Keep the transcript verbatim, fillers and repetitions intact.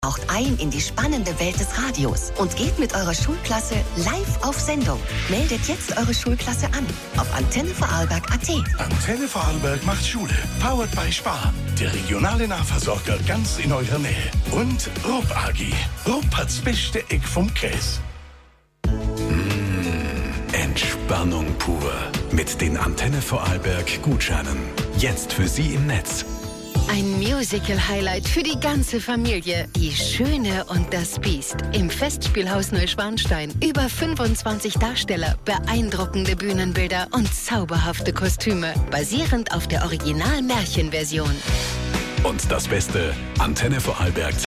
Taucht ein in die spannende Welt des Radios und geht mit eurer Schulklasse live auf Sendung. Meldet jetzt eure Schulklasse an auf Antenne Vorarlberg Punkt at. Antenne Vorarlberg macht Schule. Powered by Spar. Der regionale Nahversorger ganz in eurer Nähe. Und Rupp A G. Rupp hat's beste Eck vom Käse. Mmh, Entspannung pur. Mit den Antenne Vorarlberg Gutscheinen. Jetzt für Sie im Netz. Ein Musical-Highlight für die ganze Familie. Die Schöne und das Biest. Im Festspielhaus Neuschwanstein. Über fünfundzwanzig Darsteller, beeindruckende Bühnenbilder und zauberhafte Kostüme. Basierend auf der Original-Märchenversion. Und das Beste, Antenne Vorarlberg